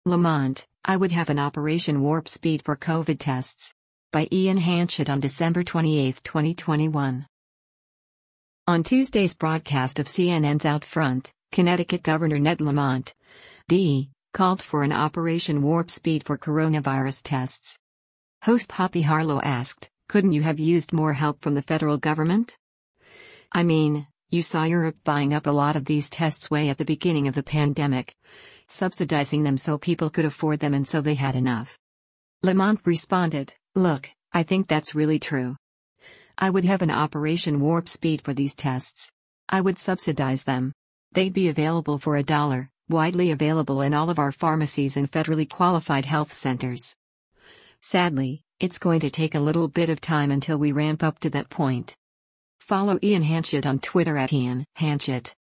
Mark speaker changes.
Speaker 1: Lamont, I would have an Operation Warp Speed for COVID tests. By Ian Hanchett on December 28, 2021. On Tuesday's broadcast of CNN's Out Front, Connecticut Governor Ned Lamont, D., called for an Operation Warp Speed for coronavirus tests. Host Poppy Harlow asked, "Couldn't you have used more help from the federal government? I mean, you saw Europe buying up a lot of these tests way at the beginning of the pandemic, subsidizing them so people could afford them and so they had enough." Lamont responded, "Look, I think that's really true. I would have an Operation Warp Speed for these tests. I would subsidize them. They'd be available for $1, widely available in all of our pharmacies and federally qualified health centers. Sadly, it's going to take a little bit of time until we ramp up to that point." Follow Ian Hanchett on Twitter at Ian Hanchett.